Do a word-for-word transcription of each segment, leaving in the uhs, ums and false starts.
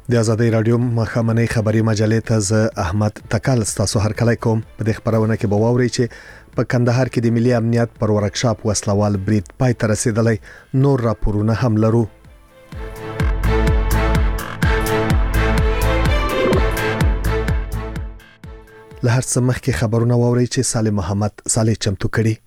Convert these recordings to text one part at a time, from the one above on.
د ازادۍ رادیو مخامنۍ خبري مجلې ته ز احمد تکل تاسو هر کله کوم په دې خبرونه کې به واوري چې په کندهار کې د ملي امنیت پر ورکشاپ وسلوال برید پای ته رسیدلی، نور راپورونه هم لرو. له هر څه مخکې خبرونه واوري چې سالم محمد صالح چمتو کړي.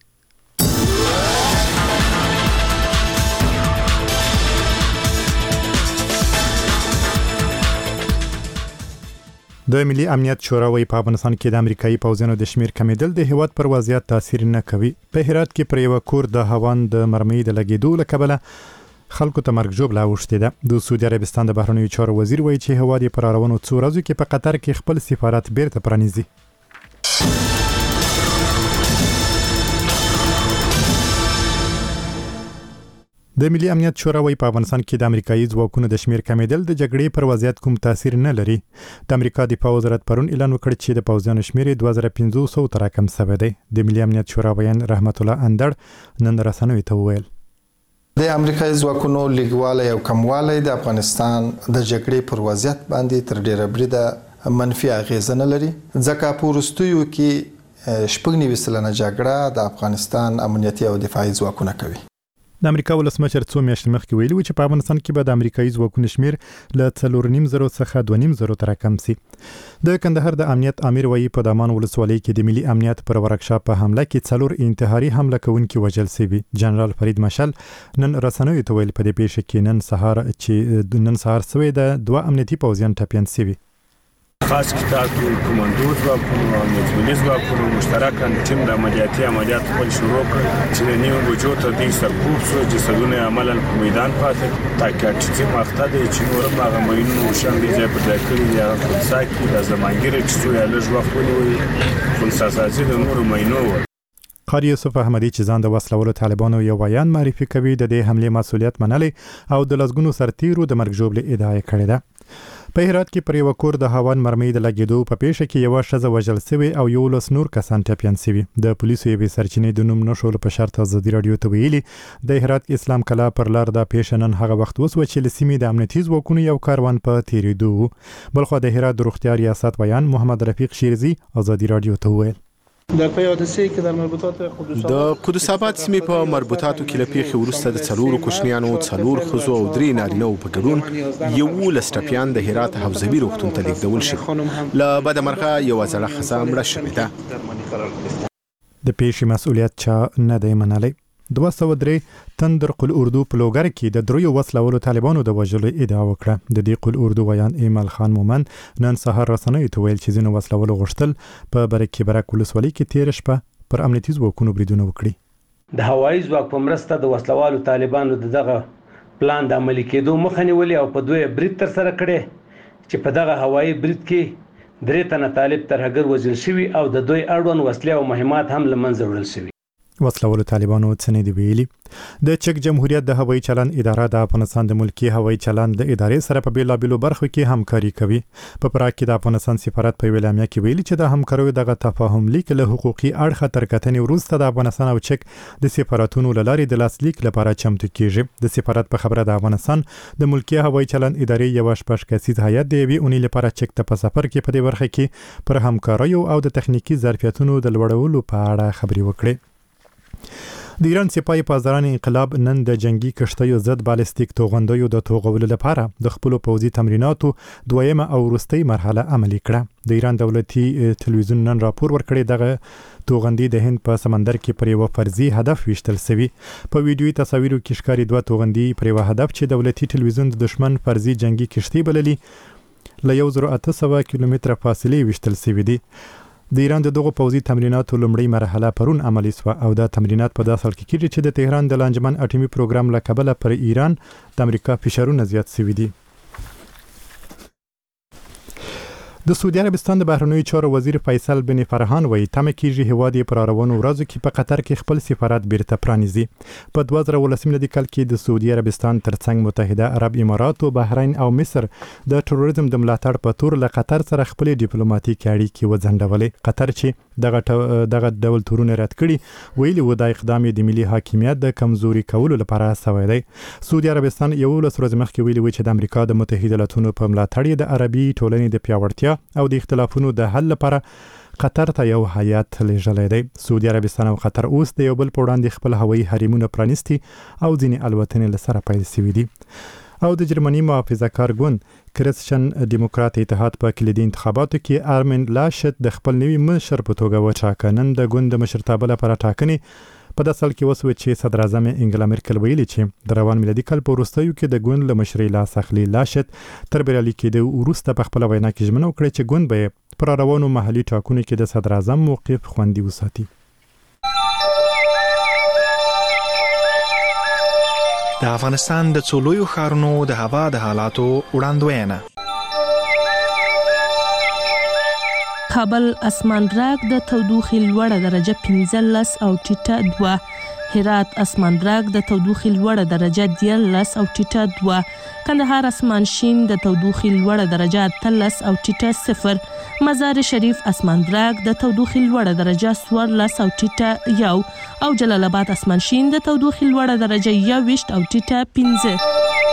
د ملي امنیت شورا وايي په افغانستان کې د امریکایي پوځونو د شمیر کمیدل د هیواد پر وضعیت تاثیر نه کوي. په هرات کې پر یو کور د هوان د مرمۍ د لګیدو لکبله خلکو ته مرګ جوړ لا وشته ده. د سعودي عربستان د بهرنیو چارو وزیر وايي چې هواد پر اړونو څو ورځې کې په قطر کې خپل سفارت بیرته پرانیزي. د ملي امنیت شورا وايي په افغانستان کې د امریکایي ځواکونو د شمیر کمیدل د جګړې پر وضعیت کوم تاثیر نه لري. د امریکا د دفاع وزارت پرون اعلان وکړ چې د پوځیانو شمیر دوه زره پنځه سوه تر کم شوی دی. د ملي امنیت شورا ویان رحمت الله اندړ نن رسنوي ته وویل د امریکایي ځواکونو لیګواله او کمواله د افغانستان د جګړې پر وضعیت باندې تر ډیره بریده منفي اغیزه نه لري، ځکه په وروستیو کې شپږ نوي سلنه جګړه د افغانستان امنیتي او دفاعي ځواکونه کوي. د امریکا ولسمشر څو میاشتې مخکې ویلي و چې په افغانستان کې به د امریکایي ځواکونو شمیر له څلور نیم زرو څخه دوه نیم زرو تر کم شي. د کندهار د امنیت امیر وایي په دامان ولسوالۍ کې د ملي امنیت پر ورکشاپ په حمله کې څلور انتحاري حمله کوونکي وژل شوي. جنرال فرید مشال نن رسنوي ته ویل په دې پیښه کې نن سهار چې نن سهار سوی د دوه امنیتي پوځیان ټپیان شوي. خاص کتاب کمانډو ځواکونو او مجبوري ځواکونو مشترکاً ټیم د عملیاتي عملیات خپل شروع کړ چې د نیو بجو ته د سرکوب سو جسدونه عملاً په میدان پاتې تاکید چې مقصد یې چې نور هغه مینو شان دي چې په داخلي یا خصاکي د زمانګری چې یو لږ وخت ونیوي خصاصي د نور مینو. قاری یوسف احمدی چې ځان د وسلوالو طالبانو یو ویان معرفي کوي د دې حمله مسؤلیت منلي او د لسګونو سرتیرو د مرګ ژوبل ادعا کړې ده. په هرات کې پر یو کور د هوان مرمۍ د لګیدو په پیښه کې یو ښځه وژل شوې او یو لس نور کسان ټپیان شوي. د پولیسو یوې سرچینې د نوم نشول په شرط ازادي رادیو ته ویلي د هرات اسلام کلا پر لار د پیښه نن هغه وخت وسو چې لسیمې د امنیتي ځواکونو یو کاروان په تیریدو. بلخو د هرات د روغتیا ریاست ویان محمد رفیق شیرزي ازادي رادیو ته وویل د پیادسي کې د مربوطات د قدس آباد سیمې په مربوطاتو کې لپیخي ورسته د څلورو کوچنیانو څلور خزو او درې نارینه په ګډون یو لسټپیان د هرات حوزوي روغتون ته لیږدول شو. له بده مرغه یو ځله خزه مړه شوې ده. د پیښې مسؤلیت چا نه دی منلی. دوه سوه درې تندر قل اردو په لوګر کې د دریو وسلوالو طالبانو د وژلو ادعا وکړه. د دې قل اردو ویان ایمل خان مومن نن سهار رسنوي ته ویل چې ځینو وسلوالو غوښتل په برکې برک ولسوالۍ کې تیر شپه پر امنیتي ځواکونو بریدونه وکړي. د هوایي ځواک په مرسته د وسلوالو طالبانو دغه پلان د عملي کېدو مخه نیولې او په دوی برید تر سره کړي چې په دغه هوایي برید کې درې تنه طالب ترهګر وژل شوي او د دوی اړوند وسلې او مهمات هم له منځه وړل شوي. وسلوالو طالبانو څنګه دی ویلي د چک جمهوریت د هوایي چلند اداره د افغانستان د ملکی هوایي چلند د ادارې سره په بیلابېلو برخو کې همکاري کوي. په پراګ کې د افغانستان سفارت په ویلامیا کې ویلي چې د همکاریو دغه تفاهم لیک له حقوقي اړخه تر کتنې وروسته د افغانستان او چک د سفارتونو لارې د لاسلیک لپاره چمتو کیږي. د سفارت په خبره د افغانستان د ملکی هوایي چلند ادارې یو شپږ کسیز هیئت د یوې اونۍ لپاره چک ته په سفر کې په دې برخه کې پر همکاریو او د تخنیکی ظرفیتونو د لوړولو په اړه خبري وکړي. د ایران سپاه پاسداران انقلاب نن د جنگي کشتیو ضد بالستیک توغندیو د توغولو لپاره د خپل پوځي تمریناتو دویمه او وروستۍ مرحله عملي کړه. د ایران دولتي تلویزیون نن راپور ورکړی دغه توغندي د هند په سمندر کې پر یو فرضي هدف وشتل شوی. په ویډیوي تصاویرو کې ښکاري دوه توغندي پر یو هدف چې دولتي تلویزیون د دشمن فرضي جنگي کشتۍ بللي له یو زرو اته سوه کیلومتره فاصلې وشتل شوی دي. د ایران د دغه پوځي تمریناتو لومړی مرحله پرون عملي شوه او دا تمرینات په داسې حال کې کېږي چې د تهران د لانجمن اټومي پروګرام له کبله پر ایران د امریکا فشارونه زیات شوي دي. د سعودي عربستان د بهرنیو چارو وزیر فیصل بن فرحان وایي تمه کیږي هیواد یې پر روانو ورځو کې په قطر کې خپل سفارت بیرته پرانیزي. په دوه زره ولسم میلادي کال کې د سعودي عربستان ترڅنګ متحده عرب امارات او بحرین او مصر د تروریزم د ملاتړ په تور له قطر سره خپل ډیپلوماټیک اړیکې وځنډولې. قطر چې دغه دغه ډول تورونه رد کړي ویلي و د اقدام د ملي حاکمیت د کمزوري کولو لپاره سوی دی. سعودي عربستان یو لس ورځې مخکې ویلي و چې د امریکا د متحده ایالاتونو په ملاتړ د عربي ټولنې د پیاوړتیا او د اختلافونو د حل لپاره قطر ته یو هیات لېږلی دی. سعودي عربستان او قطر اوس د یو بل په وړاندې خپل هوایي حریمونه پرانیستي او ځینې الوتنې له سره پیل شوي دي. او د جرمني محافظه کار ګوند کریسچن دیموکرات اتحاد په کلیدي انتخاباتو کې آرمین لاشت د خپل نوي مشر په توګه وټاکه. نن د ګوند د مشرتابه لپاره ټاکنې په داسې حال کې وسوه چې صدر اعظم انګلا مرکل ویلي چې د روان میلادي کال په وروستیو کې د ګوند له مشرۍ لاس اخلي. لاشت تر بریالي کېدو وروسته په خپله وینا کې ژمنه وکړه چې ګوند به یې پر روانو محلي ټاکنو کې د صدر اعظم موقف خوندي وساتي. د افغانستان د څو لویو ښارونو د هوا د حالاتو وړاندوینه. کابل اسمان راګ د تودوخې لوړه درجه پنځلس او ټیټه دوه. هرات اسمان راګ د تودوخې لوړه درجه دیارلس او ټیټه دوه. کندهار اسمان شین د تودوخې لوړه درجه اتلس او ټیټه صفر. مزار شریف اسمان راګ د تودوخې لوړه درجه څوارلس او ټیټه یو او جلال آباد اسمان شین د تودوخې لوړه درجه یوویشت او ټیټه پنځه.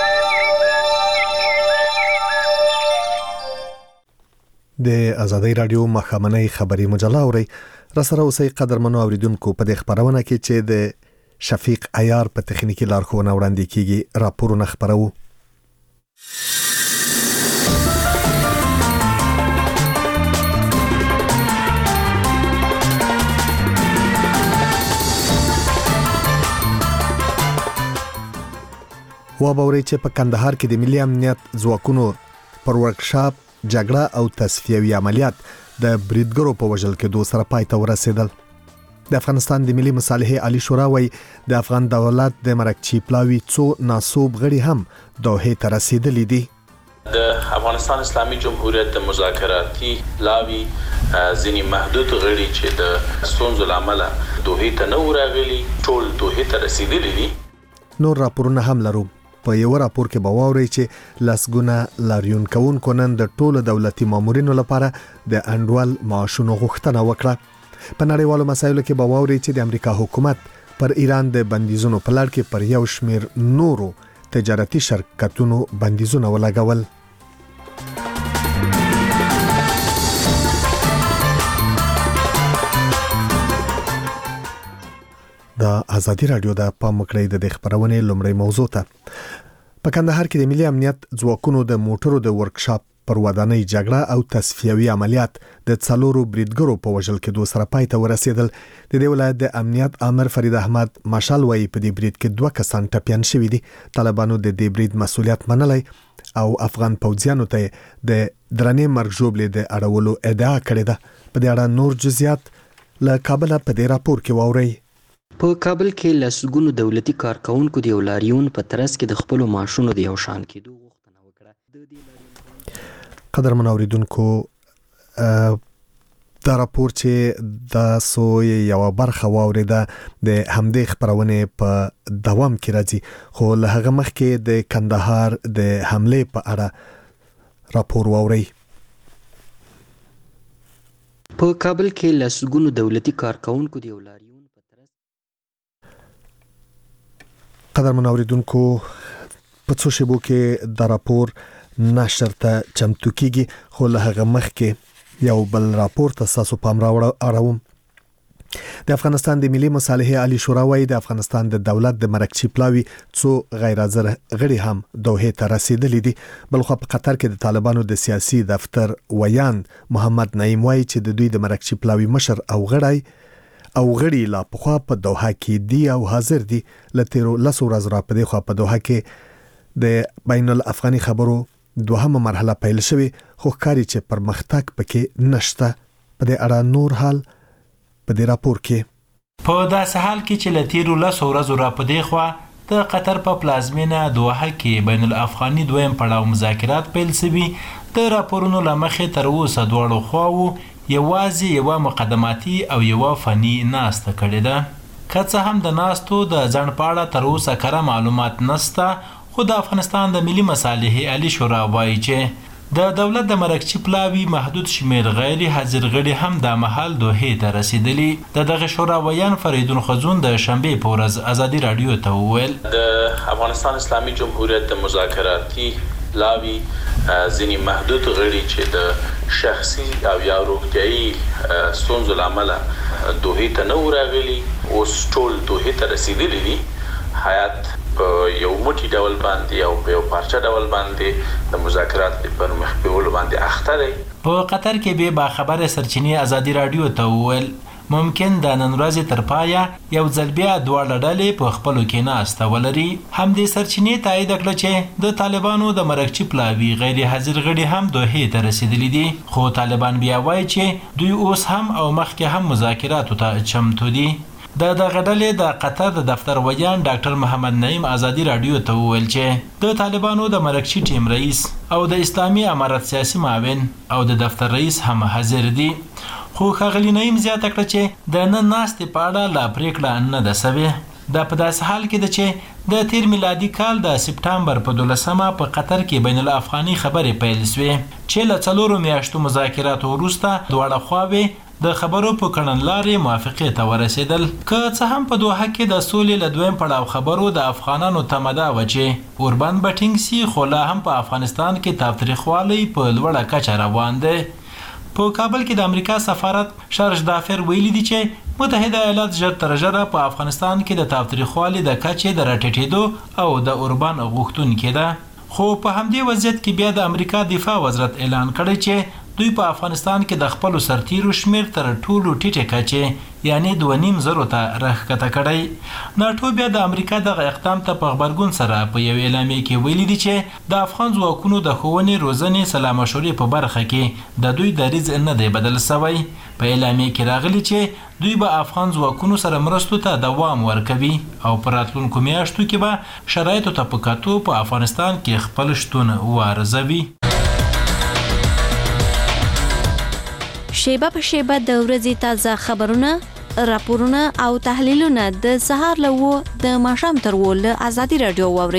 د آزادۍ رادیو مخامنۍ خبري مجله اوري را سره اوسئ قدرمنو اوریدونکو. په دې خبرونه کې چې د شفیق عیار په تخنیکی لارښوونه وړاندې کیږي راپورونه خبرو. وابوري چې په کندهار کې د ملي امنیت ځواکونو پر ورکشاپ جګړه او تصفیوي عملیات د بریدګرو په وژل کېدو سره پای ته ورسېدل. د افغانستان د ملي مصالحې عالی شورا وایي د افغان دولت د مرکچی پلاوي څو ناسوب غړي هم دوحې ته رسیدلي دي. د افغانستان اسلامي جمهوریت د مذاکراتي پلاوي ځینې محدود غړي چې د ستونزو لامل دوحې ته نه راغلي ټول دوحې ته رسیدلي دي. نور راپورونه هم لرو. په یو راپور کې به واورئ چې لسګونه لاریون کوونکو نن د ټولو دولتي مامورینو لپاره د انډول معاشونو غوښتنه وکړه. په نړیوالو مسایلو کې به واورئ چې د امریکا حکومت پر ایران د بندیزونو په لړ کې پر یو شمیر نورو تجارتي شرکتونو بندیزونه ولګول. د آزادۍ رادیو د پام مکړې د خبرونه لومړی موضوع ته. په کندهار کې د ملي امنیت ځواکونو د موټرو د ورکشاپ پر ودانۍ جګړه او تصفیوي عملیات د څلورو بریدګرو په وژل کېدو سره پای ته ورسېدل. د دې ولایت د امنیت امر فرید احمد مشال وایي په دې برید کې دوه کسان ټپيان شوي دي. طالبانو د دې برید مسؤلیت منلی او افغان پوځیانو ته د درنې مرګ ژوبلې د اړولو ادعا کړې ده. په دې اړه نور جزئیات له کابل په دې راپور کې واورئ. په کابل کې لسګونو دولتي کارکونکو د لاریون په ترڅ کې د خپل معاشونو د یو شان کېدو غوښتنه وکړه. قدرمن اوریدونکو دا راپور چې د سوی یو برخه واوریده د همدې خبرونه په دوام کې راځي، خو له هغه مخکې د کندهار د حمله په اړه راپور واوري. په کابل کې لسګونو دولتي کارکونکو د لاریون قدرمن اوریدونکو په څو شیبو کې د راپور نشر ته چمتو کیږي، خو له هغه مخکې یو بل راپور ته تاسو پام راوړم. د افغانستان د ملي مصالحې عالی شورا وايي د افغانستان د دولت د مرکچی پلاوي څو غیر حاضر غړي هم دوحې ته رسیدلي دي. بلخو په قطر کې د طالبانو د سیاسي دفتر ویان محمد نعیم وايي چې د دوی د مرکچی پلاوي مشر او غړي او غړي لا په خوا په دوحه کې دی او حاضر دي. لته لاسو ورځ را په دی خوا په دوحه کې د بین الافغاني خبرو دوهمه مرحله پیل شوه، خو ښکاري چې پرمختګ پکې نشته. په دې اړه نور حال په دې راپور کې. په داسې حال کې چې لته لاسو ورځ را په دی خوا د قطر په پلازمینه دوحه کې بین الافغاني دویم پړاو مذاکرات پیل شوي، د راپورونو له مخې تر اوسه دواړو خواوو یوازې یوه مقدماتي او یوه فني ناسته کړې ده. که څه هم د ناستو د ځنډ په اړه تر اوسه کره معلومات نشته، خو د افغانستان د ملي مصالحې عالي شورا وایي چې د دولت د مرکچي پلاوي محدود شمیر غیر حاضر غړي هم د مهال دوحې ته رسیدلي. د دغه شورا ویان فریدون خزون د شنبې په ورځ ازادي رادیو ته وویل د افغانستان اسلامي جمهوریت د مذاکراتي لاوي ځینې محدود غړي چې د شخصي او یا روغتیایي ستونزو له امله دوحې ته نه راغلي، اوس ټول دوحې ته رسیدلي دي. حیات په یو موټی ډول باندې او په یو پارچه ډول باندې د مذاکرات پر مخ بیولو باندې اخته دی. په قطر کې به با خبره سرچینې ازادي رادیو ته وویل ممکن د نن ورځې تر پایه یو ځل بیا دواړه ډلې په خپلو کې ناسته ولري. همدې سرچینې تایید کړه چې د طالبانو د مرکچي پلاوي غیر حاضر غړي هم دوحې ته رسیدلي دي، خو طالبان بیا وایي چې دوی اوس هم او مخکې هم مذاکراتو ته چمتو دي. د دغه ډلې د قطر د دفتر ویان ډاکټر محمد نعیم ازادي رادیو ته وویل چې د طالبانو د مرکچي ټیم رئیس او د اسلامي امارت سیاسي معاون او د دفتر رئیس هم حاضر دي. خو ښاغلي نعیم زیاته کړه چې د نن ناستې په اړه لا پریکړه نه ده سوې. دا په داسې حال کې ده چې د تیر میلادي کال د سپټمبر په دولسمه په قطر کې بین الافغاني خبرې پیل شوې چې له څلورو میاشتو مذاکراتو وروسته دواړه خواوې د خبرو په کړنلارې موافقې ته ورسېدل. که څه هم په دوحه کې د سولې له دویم پړاو خبرو د افغانانو تمه دا وه چې اوربند به ټینګ سي، خو لا هم په افغانستان کې تاوتریخوالی په لوړه کچه روان دی. په کابل کې د امریکا سفارت شارج دافر ویلي دي چې متحده ایالات ژر تر ژره په افغانستان کې د تاوتریخوالي د کچې د راټیټېدو او د اوربان غوښتونکې ده. خو په همدې وضعیت کې بیا د امریکا دفاع وزارت اعلان کړی چې دوی په افغانستان کې د خپلو سرتیرو شمیر تر ټولو ټیټې کچې یعنی دوه نیم زرو ته راښکته کړی. ناټو بیا د امریکا دغه اقدام ته په غبرګون سره په یو اعلامیه کې ویلي دي چې د افغان ځواکونو د ښوونې روزنې سلا مشورې په برخه کې د دوی دریځ نه دی بدل سوی. په اعلامیه کې راغلي چې دوی به افغان ځواکونو سره مرستو ته دوام ورکوي او په راتلونکو میاشتو کې به شرایطو ته په کتو په افغانستان کې خپل شتون وارزوي. شیبه په شیبه د ورځې تازه خبرونه، راپورونه او تحلیلونه د سهار له وو د ماښام تر وو له ازادي رادیو واوري.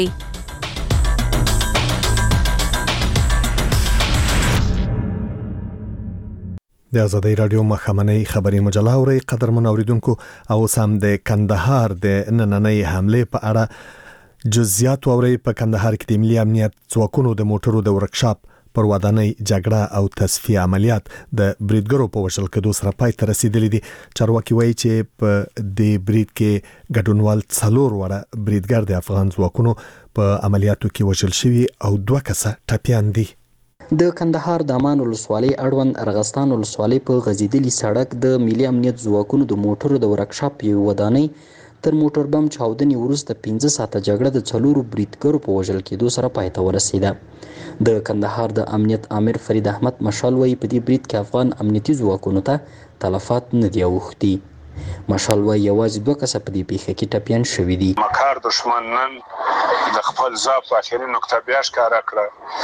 د ازادي رادیو مخامنۍ خبري مجله اوري قدرمن اوریدونکو او سم د کندهار د نننۍ حمله په اړه جزئیات اوري. په کندهار کې د ملي امنیت ځواکونو د موټرو د ورکشاپ پر ودانۍ جګړه او تصفیه عملیات د بریدګرو په وژل کېدو سره پای ته رسیدلي دي. چارواکي وایي چې په دې برید کې ګډونوال څلور وړه بریدګر د افغان ځواکونو په عملیاتو کې وژل شوي او دوه کسه ټپیان دي. د کندهار د امان ولسوالۍ اړوند ارغستان ولسوالۍ په غزیدلي سړک د ملي امنیت ځواکونو د موټرو د ورکشاپ یو ودانۍ تر موټر بم چاودنې وروسته پنځه ساعته جګړه د څلورو بریدګرو په وژل کېدو سره پای ته ورسېده. د کندهار د امنیت امیر فرید احمد مشال وایي په دې برید کې افغان امنیتي ځواکونو ته تلفات نه دي اوښتي. مشال وایي یوازې دوه کسه په دې پیښه کې ټپیان شوي دي. مکار دشمن نن د خپل ضعف اخري نقطه بیا ښکاره کړه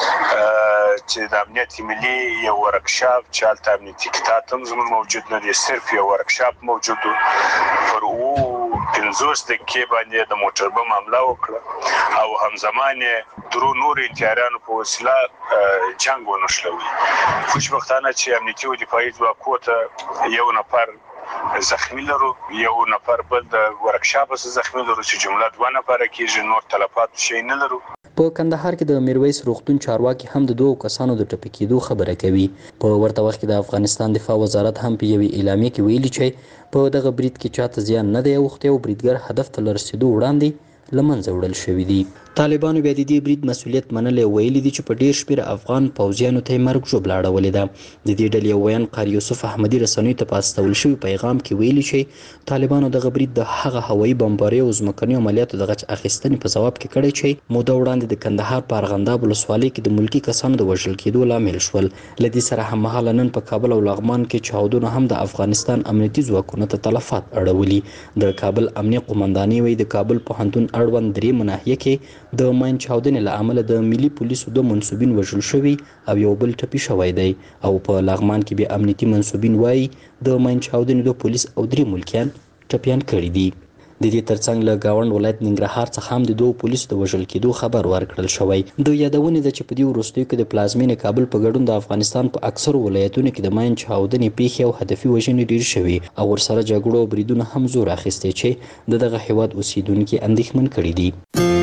چې د امنیت ملي یو ورکشاپ چې هلته امنیتي کتاب هم زموږ موجود نه دی، صرف یو ورکشاپ موجود و. پر اوو پنځوس دقیقې باندې د موټر بم حمله وکړه او همزمان درو نور انتحاریانو په وسیله جنګ ونښلوي. خوشبختانه چې امنیتي او دفاعي ځواکونو ته یو نفر زخمی لرو، یو نفر بل د ورکشاپ څخه زخمی لرو چې جمله دوه نفره کېږي، نور تلفات شي نه لرو. په کندهار کې د میرویس روغتون چارواکي هم د دوه کسانو د ټپي کېدو خبره کوي. په ورته وخت کې د افغانستان دفاع وزارت هم په یوې اعلامیه کې ویلي چې په دغه برید کې چاته زیان نه دی اوښتی او بریدګر هدف ته له رسېدو وړاندې له منځه وړل شوي دي. طالبانو بیا د دې برید مسؤلیت منلی ویلي دي چې په ډیر شمېر افغان پوځیانو ته یې مرګ ژوبله اړولې ده. د دې ډلې یو ویان قاري یوسف احمدي رسنیو ته په استول شوي پیغام کې ویلي چې طالبانو دغه برید د هغه هوایي بمباریو او ځمکنیو عملیاتو د غچ اخیستنې په ځواب کې کړی چې موده وړاندې د کندهار په ارغنداب ولسوالۍ کې د ملکي کسانو د وژل کېدو لامل شول. له دې سره هممهاله نن په کابل او لغمان کې چاودنو هم د افغانستان امنیتي ځواکونو ته تلفات اړولي. د کابل امنیه قومندانۍ وایي د کابل پوهنتون اړوند درېیمه ناحیه کې د ماین چاودنې له امله د ملي پولیسو دوه منصوبین وژل شوي او یو بل ټپي شوی دی او په لغمان کې بیا امنیتي منصوبین وایي د ماین چاودنې دوه پولیس او درې ملکیان ټپیان کړي دي. د دې ترڅنګ له گاوند ولایت ننګرهار څخه هم د دوه پولیسو د وژل کېدو خبر ورکړل شوی. د یادونې ده چې په دې وروستیو کې د پلازمینې کابل په ګډون د افغانستان په اکثرو ولایتونو کې د ماین چاودنې پیښې او هدفي وژنې ډېرې شوي او ورسره جګړو او بریدونو هم زور اخیستی چې د دغه هیواد اوسیدونکي اندېښمن کړي دي.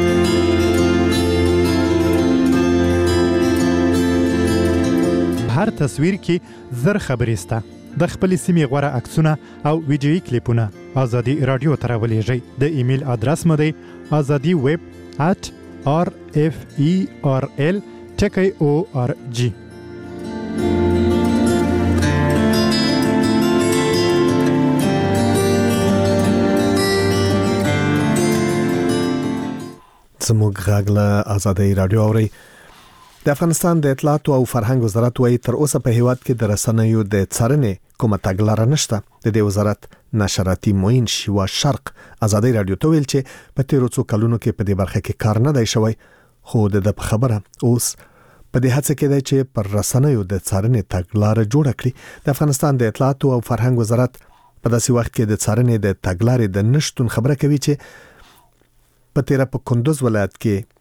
هر تصویر کې زر خبرې سته. د خپل سیمې غوره عکسونه او ویډیویي کلیپونه ازادي رادیو ته راولېږئ. د ایمیل ادرس مو دی ازادي ویب at r f e r l ټکی او ار جی. زموږ غږ له ازادي رادیو اورئ. د افغانستان د اطلاعات او فرهنګ وزارت وايي تر اوسه په هیواد کې د رسنیو د څارنې کومه تګلاره نشته. د دې وزارت نشراتي معین شیوا شرق ازادي رادیو ته ویل چې په تیرو څو کلونو کې په دې برخه کې کار نه دی شوی، خو د خبره اوس په دې هڅه کې دی چې پر رسنیو د څارنې تګلاره جوړه کړي. د افغانستان د اطلاعات او فرهنګ وزارت په داسې وخت کې د څارنې د تګلارې د نشټون خبره کوي چې په تیرا په کندوز ولایت کې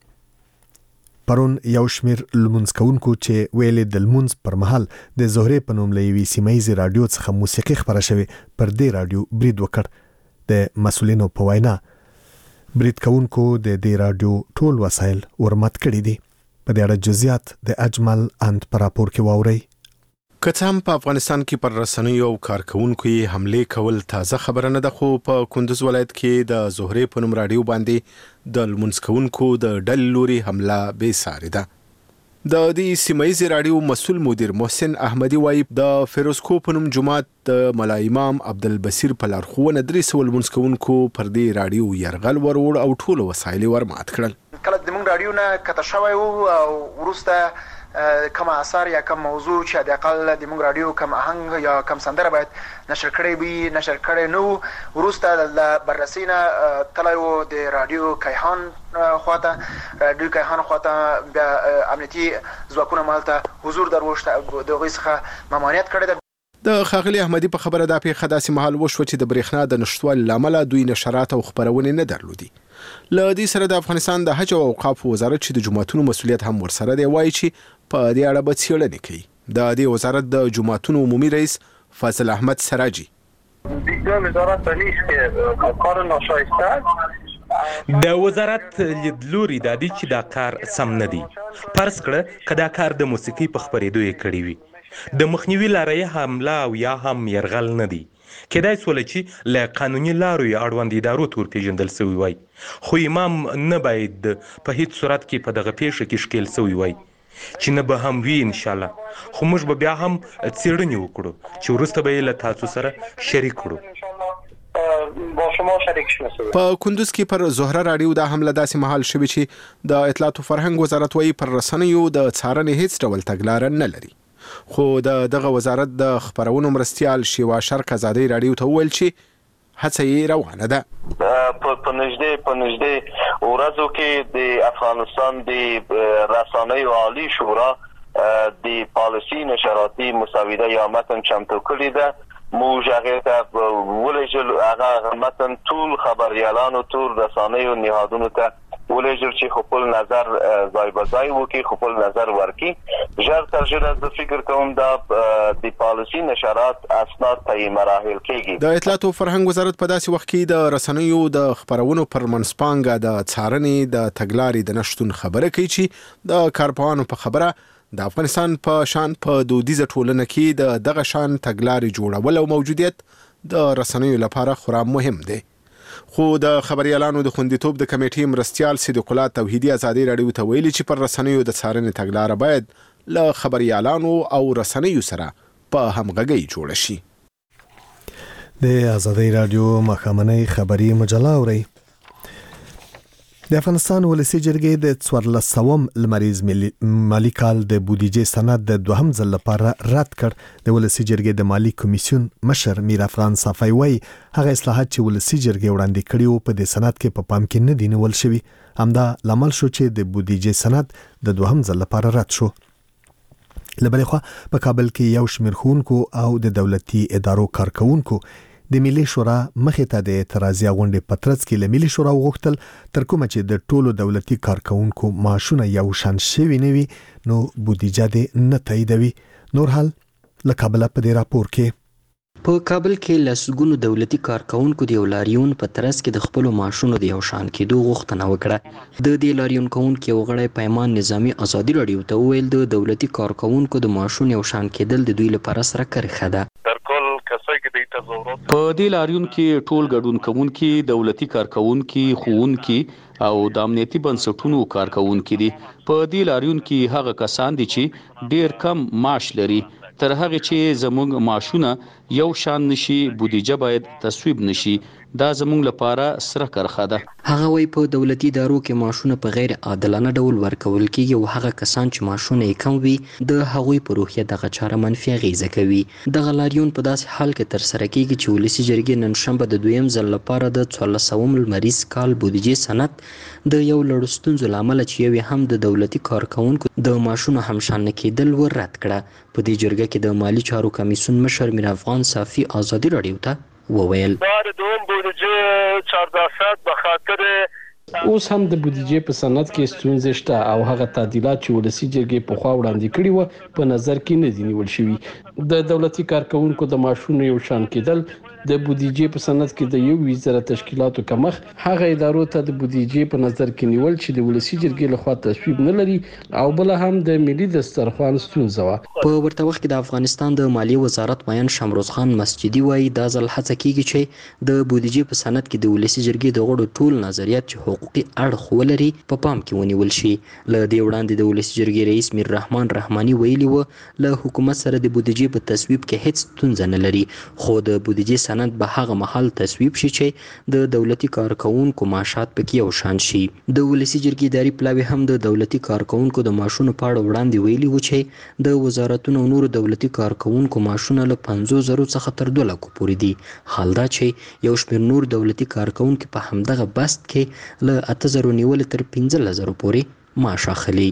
پرون یو شمیر لمونځ کوونکو چې ویلې د لمونځ پر مهال د زهرې په نوم لوي سیمایي رادیو څخه موسیقي خبره شوی پر دې رادیو برید وکړ. د مسولینو په وینا برید کوونکو د دې رادیو ټول وسایل ورمات کړي دي. په دې اړه جزئیات د اجمل اند پر راپور کې واوري. کڅم په افغانستان کې پر رسنیو او کارکونکو حمله کول تازه خبره نه ده، خو په کندوز ولایت کې د زهرې په نوم رادیو باندې د لمونځکونکو د ډلې لوري حمله بې ساري ده. د دې سیمایي رادیو مسؤل مدیر محسن احمدي وايي د فیروزکو په نوم جماعت د ملا امام عبدالبصیر په لارښوونه درې سوه لمونځکونکو پر دې رادیو یرغل ورور او ټول وسایل ورمات کړل. کله د موږ رادیو نه کته شوی او ورسته کم اثر یا کم موضوع چې د اقل د موږ رادیو کم آهنګ یا کم سندره باید نشر کړي وي نشر کړي نو ورسته د بررسینه تلایو د رادیو کیهان خواته رادیو کیهان خواته بیا امنیتي ځواکونه مالته حضور دروشته د غوي څخه ممانعت کړي ده. د خاغلی احمدي په خبره د پیښه داسې محل وشو چې د برېښنا د نشټوالي لامل دوی نشرات او خبرونه نه درلودي. ل دې سره د افغانستان د حج او اوقاف وزارت چې د جمعتونو مسؤلیت هم ورسره دی وایي چې په دې اړه به څېړنه کوي. د دې وزارت د جمعتونو عمومي رئیس فاضل احمد سراجي د وزارت رئیس کې کار ناشایسته د وزارت لیدلوري د دې چې دا کار سم نه دی. پرس کړه کدا کار د موسیقي په خبرېدو یې کړی وي د مخنیوي لارې حمله او یا هم يرغل نه دی. کېدای سول چې له قانوني لارو یې اړوند ادارو تور پیژندل شوی وای، خو امام نه باید په هیڅ صورت کې په دغه پیښه کې شکیل شوی وای چې نه به هم وی ان شاء الله. خو موږ به بیا هم څېړنې وکړو چې وروسته به یې له تاسو سره شریک کړو. با شما شریک شوم. په کندوز کې پر زهره رادیو د حمله داسې محل شوی چې د اطلاعات او فرهنګ وزارت وايي پر رسنیو د څارنې هیڅ ډول تګلاره نه لري. خو د دغه وزارت د خبرونو مرستيال شیوا شرق ازادي رادیو ته ویل چې هڅه یې روانه ده. په نږدې په نږدې ورځو کې د افغانستان د رسنیو عالی شورا د پالیسي نشراتي مسوده یا متن چمتو کړی ده. موږ هغه ته ولېږل هغه متن ټول خبريالانو ټول رسنیو نهادونو ته ولېږل چې خپل نظر ځای په ځای وکړي، خپل نظر ورکړي. ژر تر ژره زه فکر کوم دا د پالیسي نشرات اسناد ته مراحل کېږي. د اطلاعات او فرهنګ وزارت په داسې وخت کې د رسنیو د خبرونو پر منسپانګه د څارنې د تګلارې د نشټون خبره کوي چې د کارپوهانو په خبره د افغانستان په شان په دودیزه ټولنه کې د دغه شان تګلارې جوړول او موجودیت د رسنیو لپاره خورا مهم دی. خو د خبريالانو د خوندیتوب د کمیټې مرستيال صدیق الله توحیدی ازادي رادیو ته ویلي چې پر رسنیو د څارنې تګلاره باید له خبريالانو او رسنیو سره په همغږي جوړ شي. د ازادي رادیو مخامنۍ خبري مجله اوري. د افغانستان ولسی جرګې د څوارلسم لمریز مالی کال د بودیجې سند د دوهم ځل لپاره رد کړ. د ولسی جرګې د مالی کمیسیون مشر میر افغان صافی وایي هغه اصلاحات چې ولسی جرګې وړاندې کړي وو په دې سند کې په پام کې نه دي نیول شوي. همدا لامل شو چې د بودیجې سند د دوهم ځل لپاره رد شو. لبلې خوا په کابل کې یو شمېر ښوونکو او د دولتي ادارو کارکونکو د ملي شورا مخې ته د اعتراضي غونډې په ترڅ کې له ملي شورا وغوښتل تر کومه چې د ټولو دولتي کارکونکو معاشونه یو شان شوي نه وي نو بودیجه دې نه تاییدوي. نور حال له کابله په دې راپور کې په کابل کې لسګونو دولتي کارکونکو د یو لاریون په ترڅ کې د خپلو معاشونو د یو شان کېدو غوښتنه وکړه. د دې لاریون کوونکو یو غړی پیمان نظامي ازادي راډیو ته وویل د دولتي کارکونکو د معاشونو یو شان کېدل د دوی لپاره سره کرښه ده. په دې لاریون کې ټول ګډون کوونکي دولتي کارکونکي ښوونکي او د امنیتي بنسټونو کارکونکي دي. په دې لاریون کې هغه کسان دي چې ډیر کم معاش لري. تر هغه چې زموږ معاشونه یو شان نشي بودیجه باید تصویب نشي. دا زموږ لپاره سره کرخه ده. هغه وی په دولتي ادارو کې معاشونه په غیر عادلانه ډول ورکول کیږي او هغه کسان چې معاشونه یې کم وي د هغوی په روحیه دغه چاره منفي اغیزه کوي. دغه لاریون په داسې حال کې تر سره کیږي چې ولسی جرګې نن شنبه د دویم ځل لپاره د څوارلسم لمریز کال بودیجې سند د یو لړ ستونزو له امله چې یو هم د دولتي کارکونکو د معاشونو همشان نه کېدل ور رد کړه. په دې جرګه کې د مالی چارو کمیسیون مشر میر افغان صافی ازادي راډیو ته وویل دا دوم بودیجه چهار درصد به خاطر اوس هم د بودیجې په سند کې ستونزې شته او هغه تعدیلات چې ولسی جرګې په خوا وړاندې کړي و په نظر کې نه دي نیول شوي. د دولتي کارکونکو د معاشونو یو شان کېدل د بودیجې په سند کې د یو وزارت تشکیلاتو کمخ هغه ادارو ته د بودیجې په نظر کې نیول چې د ولسی جرګې لخوا تصویب نه لري او بل هم د ملي دسترخوان ستونزه و. په ورته وخت کې د افغانستان د مالی وزارت ماین شمروز خان مسجدي وایي دا ځل هڅه کیږي چې د بودیجې په سند کې د ولسی جرګې د غړو ټول نظریات چې حقوقي اړخ ولري په پام کې ونیول شي. له دې وړاندې د ولسی جرګې رئیس میر رحمان رحماني ویلي و له حکومت سره د بودیجې په تصویب کې هیڅ ستونزه نه لري خو د بودیجې سند به هغه مهال تصویب شي چې د دولتي کارکونکو معاشات پکې یو شان شي. د ولسی جرګې اداري پلاوی هم د دولتي کارکونکو د معاشونو په اړه وړاندې ویلي و چې د وزارتونو او نورو دولتي کارکونکو معاشونه له پنځوس زرو څخه تر دوه لکو پورې دي. حال دا چې یو شمېر نور دولتي کارکونکو په همدغه بست کې له اته زرو نیول تر پنځلس زرو پورې معاش اخلي.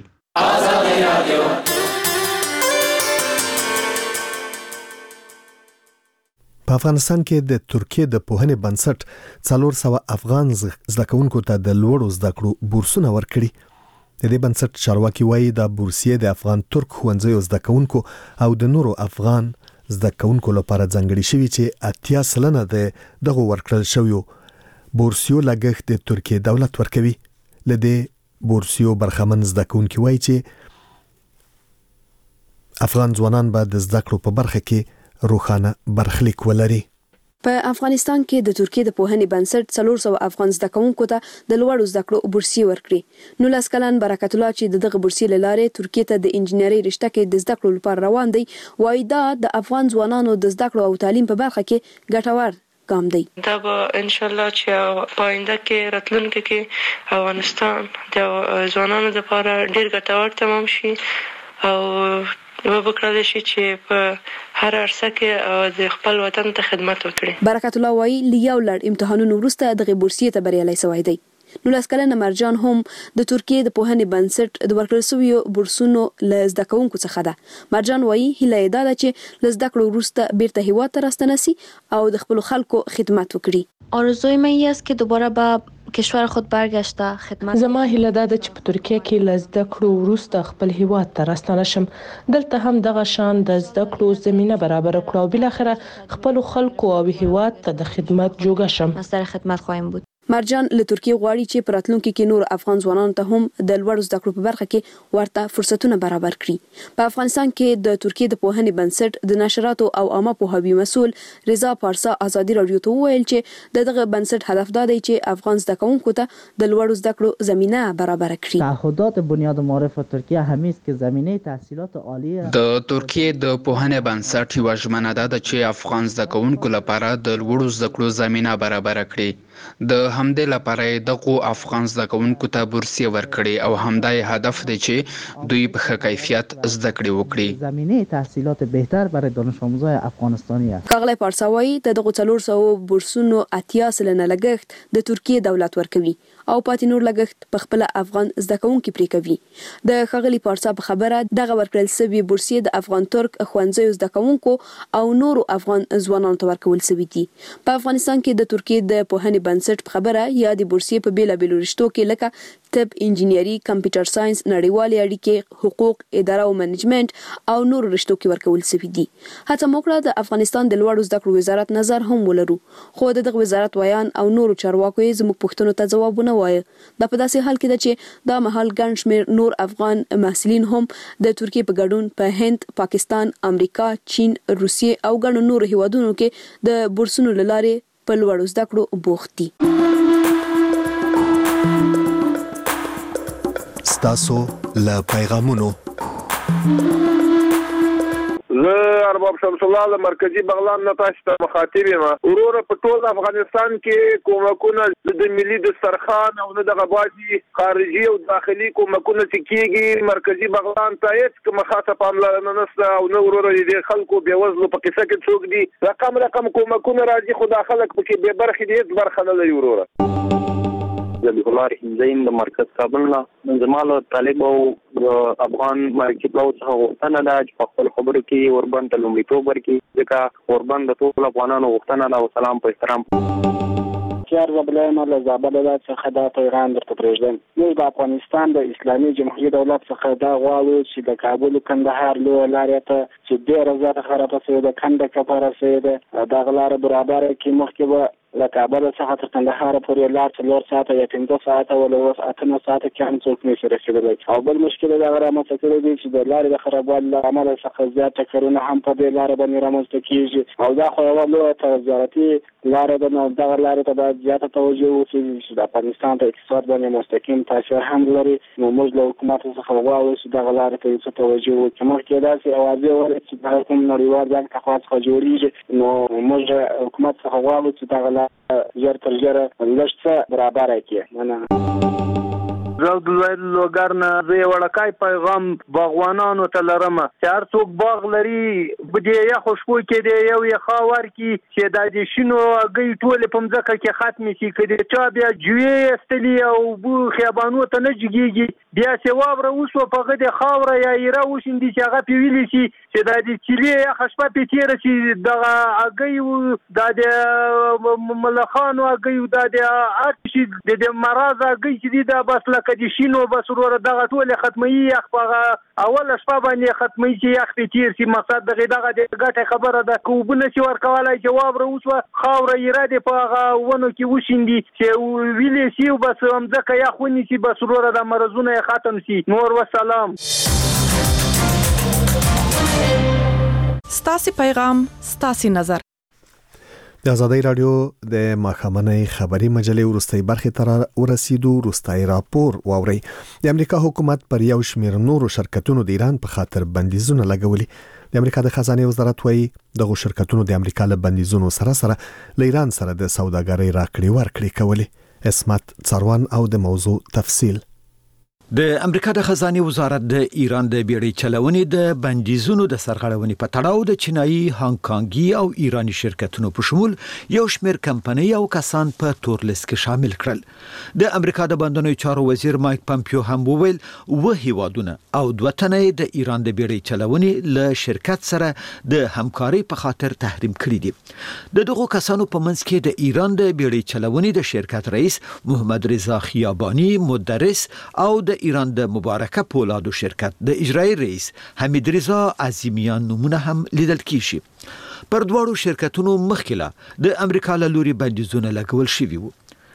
په افغانستان کې د ترکیې د پوهنې بنسټ څلور سوه افغان زده کوونکو ته د لوړو زده کړو بورسونه ورکړي. د دې بنسټ چارواکي وایي دا بورسیې د افغان ترک ښوونځیو زده کوونکو او د نورو افغان زده کوونکو لپاره ځانګړي شوي چې اتیا سلنه د دغو ورکړل شویو بورسیو لګښت د ترکیې دولت ورکوي. له دې بورسیو برخمن زده کوونکي وایي چې افغان ځوانان به د زده کړو په برخه کې روخانه برخلیک ولري. په افغانستان کې د ترکیې د پوهنې بنسټ څلور سوه افغان زده کوونکو ته د لوړو زده کړو بورسیې ورکړي. نولس کلن برکت الله چې دغه بورسیې له لارې ترکیې ته د انجینرۍ رشته کې د زده کړو لپاره روان دی وایي دا د افغان ځوانانو د زده کړو او تعلیم په برخه کې ګټور ګام دی. دا به ان شاء الله چې په آینده کې راتلونکي کې افغانستان د ځوانانو لپاره ډیر ګټور تمام شي او و بکړل شي چې په هر عرصه کې د خپل وطن ته خدمت وکړي. برکت الله وایي لیاو لړ امتحانونو وروسته دغه بورسیې ته بریالي شوی دی. نولس کلنه مرجان هم د ترکیې د پوهنې بنسټ د ورکړل شویو بورسونو له زده کوونکو څخه ده. مرجان وایي هیله یې دا ده چې له زده کړو وروسته بیرته هیواد ته راستنه سي او د خپلو خلکو خدمت وکړي. آرزوی من این است که دوباره به کشور خود برگشته خدمت. زما هیله ده چې په ترکیه کې له زده کړو وروسته خپل هیواد ته راستنه شم. دلته هم دغه شان د زده کړو زمینه برابر کړو او بالاخره خپل خلکو او هیواد ته د خدمت جوګه شم. مستر خدمت خواهیم بود. مرجان له ترکیې غواړي چې په راتلونکي کې نور افغان ځوانانو ته هم د لوړو زده کړو په برخه کې ورته فرصتونه برابر کړي. په افغانستان کې د ترکیې د پوهنې بنسټ د نشراتو او عامه پوهاوي مسؤل رضا پارسا ازادي راډیو ته وویل چې دغه بنسټ هدف دا دی چې افغان زده کوونکو ته د لوړو زده کړو زمینه برابر کړي. تعهدات بنیاد معارف ترکیه همین است که زمینه تحصیلات عالیه د ترکیې د پوهنې بنسټ یوه ژمنه ده چې افغان زده کوونکو لپاره د لوړو زده کړو زمینه برابر کړي. د همدې لپاره دغه افغان زده کوونکو ته بورسیه ورکړي او همدای هدف دی چې دوی په ښه کیفیت زده کړې وکړي. زمینه تحصیلات بهتر برای دانش آموزای افغانستانی است. کاغلی پارساوي د دغه څلور سوه بورسونو اتیا سلنه لګښت د ترکیه دولت ورکوي او پاتې نور لګښت په خپل افغان زده کوونکي پرې کوي. د ښاغلي پارسا په خبره دغه ورکړل شوی بورسیه د افغان ترک ښوونځیو زده کوونکو او نورو افغان ځوانانو ته ورکول شوی دي. په افغانستان کې د ترکیه د پوهنې بنسټ په خبره یا د بورسیه په بیلابیلو رشتو کې لکه طب، انجینری، کمپیوټر ساينس، نړیوالې اړیکې، حقوق، اداره او منیجمنت او نورو رشتو کې ورکول شوی دي. هڅه موکړه د افغانستان د لوړو زده کړو وزارت نظر هم ولرو، خو دغه وزارت ویان او نورو چارواکو یې زموږ پوښتنو ته ځوابونه وایي. دا په داسې حال کې ده چې دا مهال ګڼ شمېر نور افغان محصلین هم د ترکیه په ګډون په هند، پاکستان، امریکا، چین، روسیې او ګڼو نورو هیوادونو کې د بورسونو له لارې په لوړو زده کړو بوخت دي. ستاسو له پیغامونو زه ارباب شمس الله له مرکزی بغلان نه تاسو ته مخاطب یم. وروره په ټول افغانستان کې کومکونه د ملي دسترخوان او نه دغه بازي خارجي او داخلي کومکونه چې کیږي مرکزی بغلان ته هیڅ کومه خاصه پاملرنه نشته او نه وروره د خلکو بې وزلو په قصه کې څوک دي. رقم رقم کومکونه راځي خو دا خلک پکې بې برخې دي، هیڅ برخه نه لري. وروره ذبیح الله رحیم زین د مرکز کابل نه زماله طالب او افغان مرکز او څخه غوښتنه ده چې په خپل خبرو کې اوربند ته لومړیتوب ورکړي، ځکه اوربند د ټولو افغانانو غوښتنه ده. او سلام په احترام. چار زبلایما له زابل څخه دا پیغام درته پرېږدم. موږ د افغانستان د اسلامي جمهوریت دولت څخه دا غواړو چې د کابل کندهار لویه لارې ته چې ډېره زیاته خرابه شوې ده، کنده کپاره شوې ده، دغه لاره برابره کړي. مخکې به له کابل څخه تر کندهار پورې لار څلور ساعته یا پنځه ساعته ولا اوس اته ساعته کې هم څوک نشي رسېدلی. او بل مشکل دا رامنځته کړی دی چې د لارې د خرابوالي له امله څخه زیات ټکرونه هم په دې لاره باندې رامنځته کېږي. او دا خو یوه لویه تجارتي لاره ده، نو دغه لارې ته باید زیاته توجه وشي چې د افغانستان په اقتصاد باندې مستقیم تاثیر هم لري. نو موږ له حکومت څخه غواړو چې دغه لارې ته څه توجه وکړي. مخکې داسې اوازې ولري چې د کوم نړیوال بانک لخوا څخه جوړېږي، نو موږ حکومت څخه غواړو چې دغه لاره ژر تر ژره لږ څه برابره کړي. مننه. زه عبدالواحد لوګر نه زه یو وړوکی پیغام باغوانانو ته لرم چې هر څوک باغ لري په دې یخو شپو کې د یو یخا ورکړي چې دا د شینو هګۍ ټولې په مځکه کې ختمې شي. که د چا بیا جوې ایستلي او بو خیابانو ته نه جګېږي، بیا چې واوره وشوه په هغه د خاوره یا ایره وشیندي چې هغه پرې ویلې شي چې دا د چیلې یخه شپه پرې تېره شي، دغه هګۍ دا د ملخانو هګۍ دا د هر شي د مرض هګۍ چې دي دا بس لکه د شینو بس وروره دغه ټولې ختموي. یخ په اوله شپه باندې ختموي چې یخ پرې تېر شي. مقصد دغې دغه د ګټې خبره ده. که اوبه نه شي ورکولی چې واوره وشوه خاوره ایره دې په هغه ونو کې وشیندي چې ویلې شي او بس مځکه یخ ونیسي، بس وروره دا مرضونه یې ختم شي. نور وسلام. ستاسې پیغام ستاسې نظر. د ازادۍ رادیو د ماښامنۍ خبري مجلې وروستۍ برخې ته ورسېدو. وروستی راپور واورئ. د امریکا حکومت پر یو شمېر نورو شرکتونو د ایران په خاطر بندیزونه لګولي. د امریکا د خزانې وزارت وایي دغه شرکتونو د امریکا له بندیزونو سره سره له ایران سره د سوداګرۍ راکړې ورکړې کولې. اسمت څاروان او د موضوع تفصیل. د امریکا د خزانې وزارت د ایران د بیړۍ چلونې د بندیزونو د سرغړونې په تړاو د چینایي، هانګ کانګي او ایرانی شرکتونو په شمول یو شمېر کمپنۍ او کسان په تور لیست کې شامل کړل. د امریکا د بندرونو چارو وزیر مایک پامپیو هم وویل و هیوادونه او دوه تنې د ایران د بیړۍ چلونې له شرکت سره د همکاري په خاطر تحریم کړی دي. د دغو کسانو په منځ کې د ایران د بیړۍ چلونې د شرکت رئیس محمد رضا خیابانی مدرس او د ایران د مبارکه پولادو شرکت د اجرایی رئیس حمید رضا عظیمیان نمونه هم لیدل کیږي. پر دواړو شرکتونو مخکله د امریکا له لوري بندیزونه لګول شوي وو.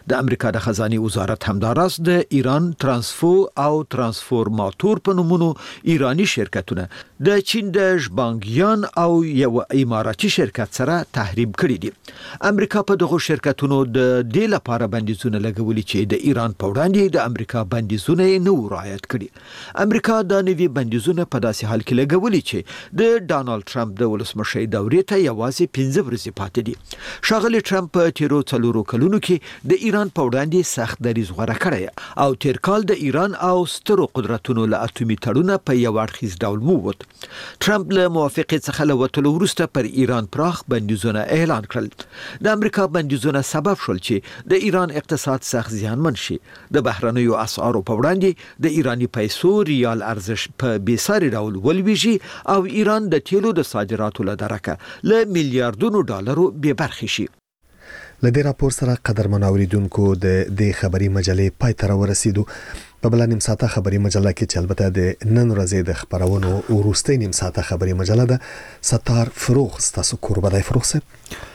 د امریکا د خزانه وزارت همداراز د ایران ترانسفو او ترانسفورماتور په نومونو ایرانی شرکتونه د چین د ژبانګیان او یو اماراتي شرکت سره تحریم کړي دي. امریکا په دغه شرکتونو د دې لپاره بندیزونه لګولي چې د ایران په وړاندې د امریکا بندیزونه نه رعایت کړي. امریکا د نوي بندیزونه په داسې حال کې لګولي چې د ډانلډ ټرمپ د ولسمشر دورې ته یوازې پنځه ورځې پاتې دي. ښاغلي ټرمپ په تیرو څلورو کلونو کې د ایران په وړاندې سخت دریځ غوره کړی او تیر کال د ایران او سترو قدرتونو له اتومي تړونه په یو اړخیز ډول ووت. ټرمپ له موافقې څخه له وتلو وروسته پر ایران پراخ بندیزونه اعلان کړل. د امریکا بندیزونه سبب شول چې د ایران اقتصاد سخت زیانمن شي. د بهرنیو اسعارو په وړاندې د ایرانی پیسو ریال ارزش په بیساري ډول ولويږي او ایران د تیلو د صادراتو له درکه له میلیارډونو ډالرو بې برخې شي. لدې راپور سره قدرمن اوریدونکو د دې خبري مجلې پای ته ورسېدو. په بل نیم ساعته خبري مجله کې چې البته د نن ورځې د خبرونو وروستۍ نیم ساعته خبري مجله ده ستار فروغ ستاسو کوربه دی فروغ صاحب.